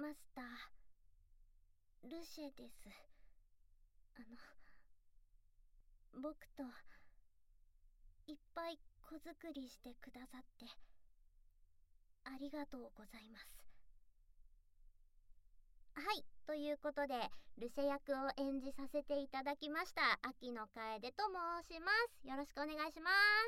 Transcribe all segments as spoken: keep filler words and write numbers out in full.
マスター、ルシェです。あの僕といっぱい子作りしてくださってありがとうございます。はい、ということでルシェ役を演じさせていただきました秋野楓と申します。よろしくお願いします。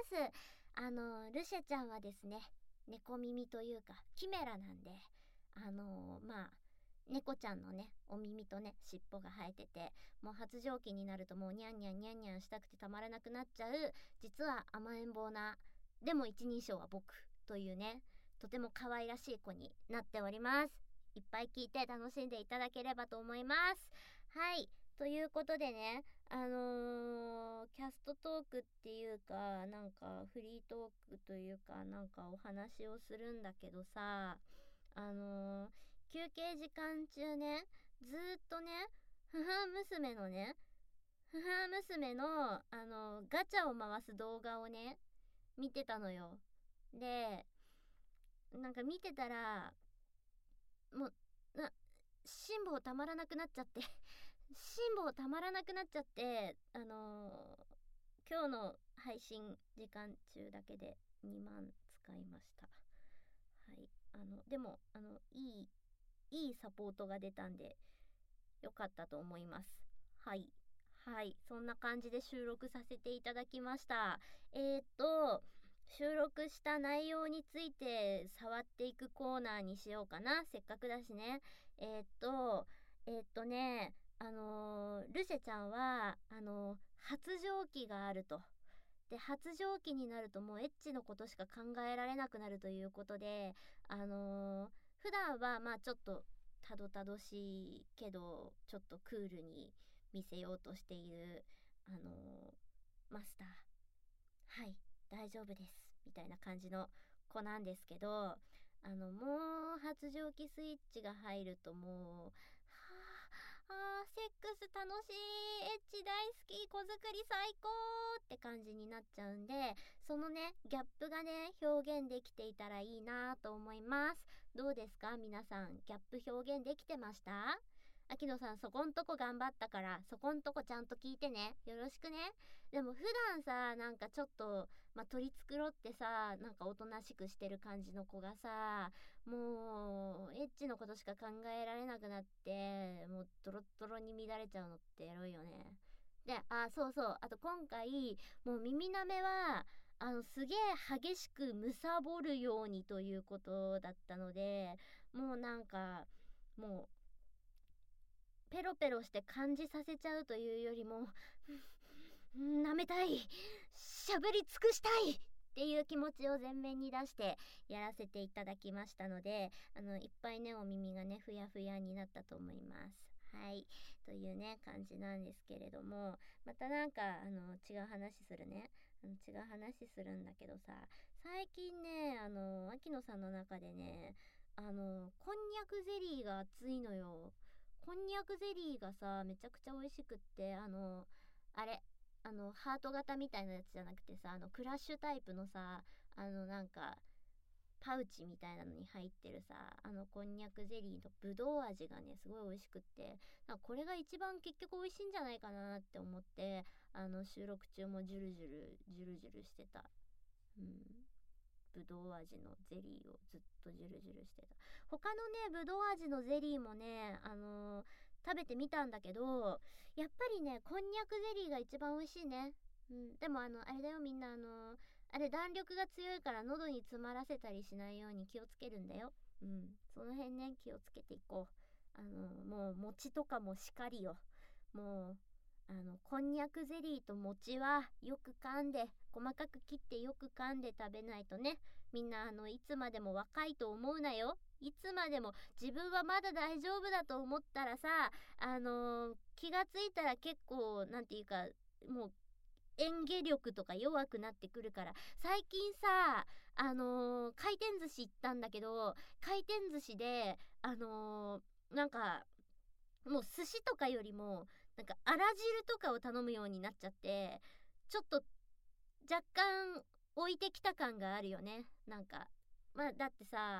あのルシェちゃんはですね、猫耳というかキメラなんで、あのまあ猫ちゃんのねお耳とね尻尾が生えてて、もう発情期になるともうニャンニャンニャンニャンしたくてたまらなくなっちゃう、実は甘えん坊な、でも一人称は僕というね、とても可愛らしい子になっております。いっぱい聞いて楽しんでいただければと思います。はい、ということでね、あのー、キャストトークっていうかなんかフリートークというかなんかお話をするんだけどさ、あのー、休憩時間中ねずーっとね母娘のね母娘のあのー、ガチャを回す動画をね見てたのよ。でなんか見てたらもうな辛抱たまらなくなっちゃって辛抱たまらなくなっちゃってあのー、今日の配信時間中だけでにまん使いました。はい、あのでもあのいいいいサポートが出たんでよかったと思います。はいはい、そんな感じで収録させていただきました。えー、っと収録した内容について触っていくコーナーにしようかな、せっかくだしね。えー、っとえー、っとねあのー、ルシェちゃんはあのー、発情期があると。で発情期になるともうエッチのことしか考えられなくなるということで、あのー、普段はまあちょっとたどたどしいけどちょっとクールに見せようとしているあのー、マスター、はい大丈夫ですみたいな感じの子なんですけど、あのもう発情期スイッチが入るともうはあ、あーセックス楽しい、エッチ大好き、子作り最高って感じになっちゃうんで、そのねギャップがね表現できていたらいいなと思います。どうですか皆さん、ギャップ表現できてました？秋野さんそこんとこ頑張ったからそこんとこちゃんと聞いてね、よろしくね。でも普段さなんかちょっとまあ取り繕ってさなんかおとなしくしてる感じの子がさ、もうエッチのことしか考えられなくなってもうドロッドロに乱れちゃうのってエロいよね。で、あ、そうそう、あと今回もう耳なめはあのすげえ激しくむさぼるようにということだったので、もうなんかもうペロペロして感じさせちゃうというよりも舐めたい、喋り尽くしたいっていう気持ちを前面に出してやらせていただきましたので、あのいっぱいねお耳がねふやふやになったと思います。はいというね感じなんですけれども、またなんかあの違う話するね、あの違う話するんだけどさ、最近ねあの秋野さんの中でねあのこんにゃくゼリーが熱いのよ。こんにゃくゼリーがさめちゃくちゃ美味しくって、あのあれあのハート型みたいなやつじゃなくてさ、あのクラッシュタイプのさ、あのなんかパウチみたいなのに入ってるさあのこんにゃくゼリーのぶどう味がねすごい美味しくって、なんかこれが一番結局美味しいんじゃないかなって思って、あの収録中もジュルジュルジュルジュルしてた。うんぶどう味のゼリーをずっとジュルジュルしてた。他のねぶどう味のゼリーもねあのー、食べてみたんだけど、やっぱりねこんにゃくゼリーが一番美味しいね。うん、でもあのあれだよみんな、あのー、あれ弾力が強いから喉に詰まらせたりしないように気をつけるんだよ。うん、その辺ね気をつけていこう。あのー、もう餅とかもしかりよ。もうあのこんにゃくゼリーと餅はよく噛んで細かく切ってよく噛んで食べないとね。みんなあのいつまでも若いと思うなよ。いつまでも自分はまだ大丈夫だと思ったらさ、あのー、気がついたら結構なんていうかもう演技力とか弱くなってくるから。最近さあのー、回転寿司行ったんだけど、回転寿司であのー、なんかもう寿司とかよりもなんかあら汁とかを頼むようになっちゃって、ちょっと若干置いてきた感があるよね。なんかまあだってさ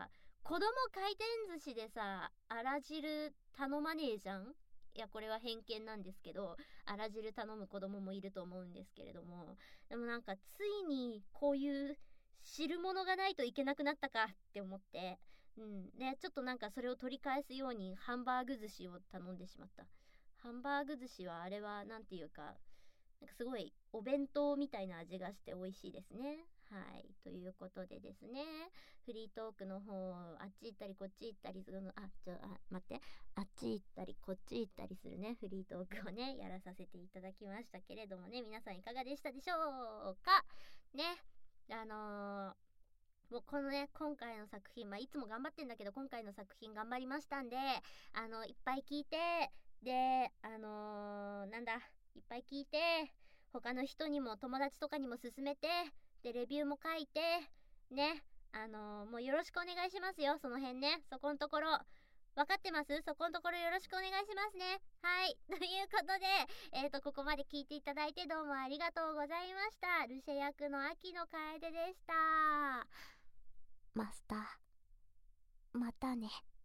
子供回転寿司でさ、あら汁頼まねえじゃん。いや、これは偏見なんですけど、あら汁頼む子供もいると思うんですけれども、でもなんかついにこういう汁物がないといけなくなったかって思って、うんね、ちょっとなんかそれを取り返すようにハンバーグ寿司を頼んでしまった。ハンバーグ寿司はあれはなんていうか、なんかすごいお弁当みたいな味がして美味しいですね。はい。ということでですね、フリートークの方、あっち行ったりこっち行ったりするの、あ、ちょ、あ、待って、あっち行ったりこっち行ったりするね、フリートークをね、やらさせていただきましたけれどもね、皆さんいかがでしたでしょうかね。あのーもうこのね、今回の作品、まあ、いつも頑張ってんだけど、今回の作品頑張りましたんで、あの、いっぱい聞いて、で、あのーなんだ、いっぱい聞いて、他の人にも友達とかにも勧めて、で、レビューも書いて、ね、あのーもうよろしくお願いしますよ、その辺ね、そこんところ。分かってます？そこんところよろしくお願いしますね。はい。ということで、えっと、ここまで聞いていただいてどうもありがとうございました。ルシェ役の秋野楓でした。マスター、またね。